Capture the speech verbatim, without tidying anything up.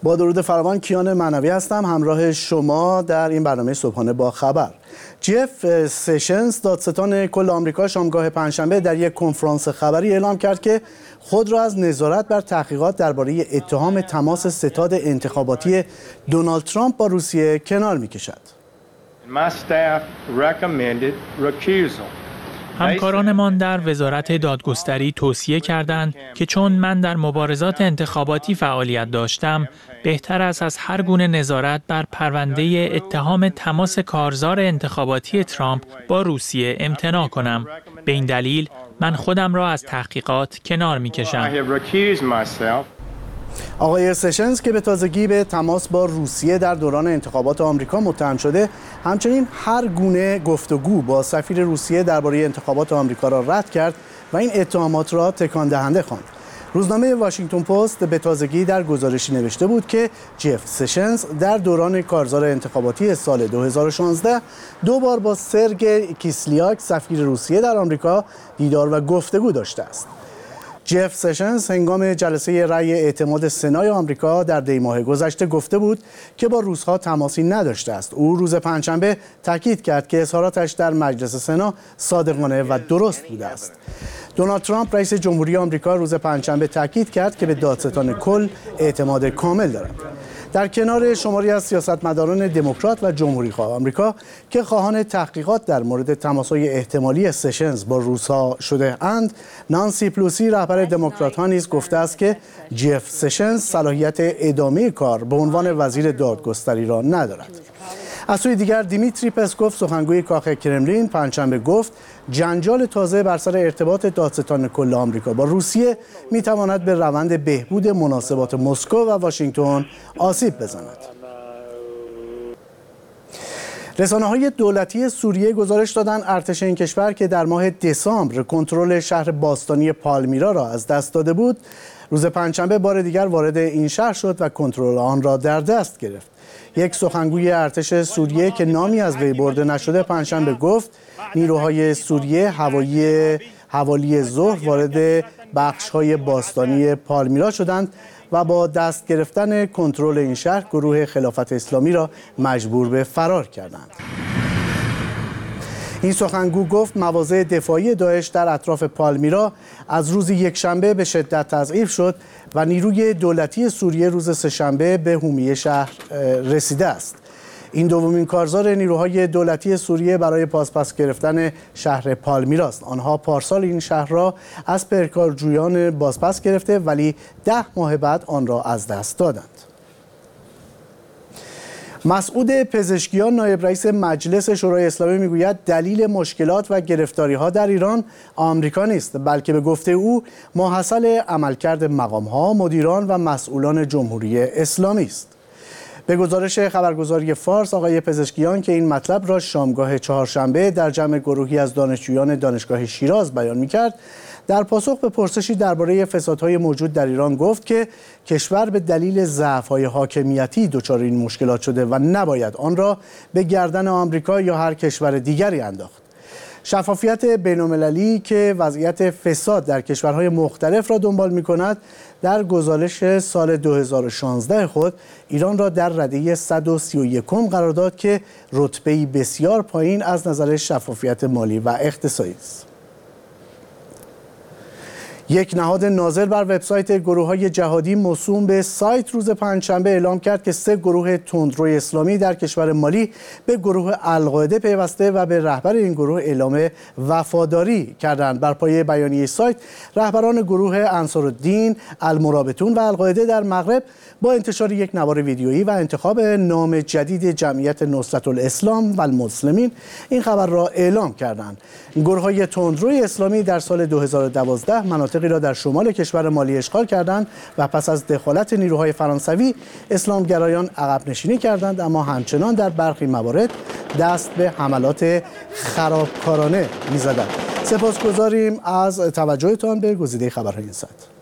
با درود فراوان، کیان معنوی هستم همراه شما در این برنامه صبحانه با خبر. جف سشنز، دادستان کل آمریکا، شامگاه پنجشنبه در یک کنفرانس خبری اعلام کرد که خود را از نظارت بر تحقیقات درباره اتهام تماس ستاد انتخاباتی دونالد ترامپ با روسیه کنار می‌کشد. همکارانمان در وزارت دادگستری توصیه کردند که چون من در مبارزات انتخاباتی فعالیت داشتم، بهتر است از هر گونه نظارت بر پرونده اتهام تماس کارزار انتخاباتی ترامپ با روسیه امتناع کنم. به این دلیل من خودم را از تحقیقات کنار می‌کشم. آقای سشنز که به تازگی به تماس با روسیه در دوران انتخابات آمریکا متهم شده، همچنین هر گونه گفتگو با سفیر روسیه درباره انتخابات آمریکا را رد کرد و این اتهامات را تکان دهنده خواند. روزنامه واشنگتن پست به تازگی در گزارشی نوشته بود که جف سشنز در دوران کارزار انتخاباتی سال دو هزار و شانزده دو بار با سرگئی کیسلیاک سفیر روسیه در آمریکا دیدار و گفتگو داشته است. جف سشنز هنگام جلسه رأی اعتماد سنای آمریکا در دی ماه گذشته گفته بود که با روس‌ها تماسی نداشته است. او روز پنجشنبه تاکید کرد که اظهاراتش در مجلس سنا صادقانه و درست بوده است. دونالد ترامپ رئیس جمهوری آمریکا روز پنجشنبه تاکید کرد که به دادستان کل اعتماد کامل دارد. در کنار شماری از سیاستمداران دموکرات و جمهوری‌خواه آمریکا که خواهان تحقیقات در مورد تماس‌های احتمالی سشنز با روس‌ها شده اند، نانسی پلوسی رهبر دموکرات‌ها نیز گفته است که جف سشنز صلاحیت ادامه کار به عنوان وزیر دادگستری را ندارد. از سوی دیگر دیمیتری پسکوف، سخنگوی کاخ کرملین، پنجشنبه گفت جنجال تازه بر سر ارتباط دادستان کل آمریکا با روسیه میتواند به روند بهبود مناسبات مسکو و واشنگتن آسیب بزند. رسانه‌های دولتی سوریه گزارش دادند ارتش این کشور که در ماه دسامبر کنترل شهر باستانی پالمیرا را از دست داده بود، روز پنجشنبه بار دیگر وارد این شهر شد و کنترل آن را در دست گرفت. یک سخنگوی ارتش سوریه که نامی از وی برده نشده پنجشنبه گفت نیروهای سوریه هوایی حوالی ظهر وارد بخش‌های باستانی پالمیرا شدند و با دست گرفتن کنترل این شهر گروه خلافت اسلامی را مجبور به فرار کردند. این سخنگو گفت مواضع دفاعی داعش در اطراف پالمیرا از روز یکشنبه به شدت تضعیف شد و نیروی دولتی سوریه روز سه‌شنبه به حومیه شهر رسیده است. این دومین کارزار نیروهای دولتی سوریه برای پاسپس گرفتن شهر پالمیرا است. آنها پارسال این شهر را از پرکارجویان بازپس گرفته ولی ده ماه بعد آن را از دست دادند. مسعود پزشکیان، نایب رئیس مجلس شورای اسلامی، میگوید دلیل مشکلات و گرفتاری‌ها در ایران آمریکا نیست، بلکه به گفته او ماحصل عملکرد مقام‌ها، مدیران و مسئولان جمهوری اسلامی است. به گزارش خبرگزاری فارس، آقای پزشکیان که این مطلب را شامگاه چهارشنبه در جمع گروهی از دانشجویان دانشگاه شیراز بیان می‌کرد، در پاسخ به پرسشی درباره فسادهای موجود در ایران گفت که کشور به دلیل ضعف‌های حاکمیتی دچار این مشکلات شده و نباید آن را به گردن آمریکا یا هر کشور دیگری انداخت. شفافیت بین‌المللی که وضعیت فساد در کشورهای مختلف را دنبال می‌کند، در گزارش سال دو هزار و شانزده خود ایران را در رده صد و سی و یکم قرار داد که رتبه‌ای بسیار پایین از نظر شفافیت مالی و اقتصادی است. یک نهاد ناظر بر وبسایت گروه‌های جهادی موسوم به سایت روز پنجشنبه اعلام کرد که سه گروه تندروی اسلامی در کشور مالی به گروه القاعده پیوسته و به رهبر این گروه اعلام وفاداری کردند. بر پایه بیانیه سایت، رهبران گروه انصارالدین، المرابطون و القاعده در مغرب با انتشار یک نوار ویدیویی و انتخاب نام جدید جمعیت نصرت الاسلام و المسلمین این خبر را اعلام کردند. گروه‌های تندروی اسلامی در سال دو هزار و دوازده مناطقی را در شمال کشور مالی اشغال کردند و پس از دخالت نیروهای فرانسوی اسلامگرایان عقب نشینی کردند، اما همچنان در برخی موارد دست به حملات خرابکارانه می‌زدند. سپاسگزاریم از توجهتان به گزیده خبرهای این ساعت.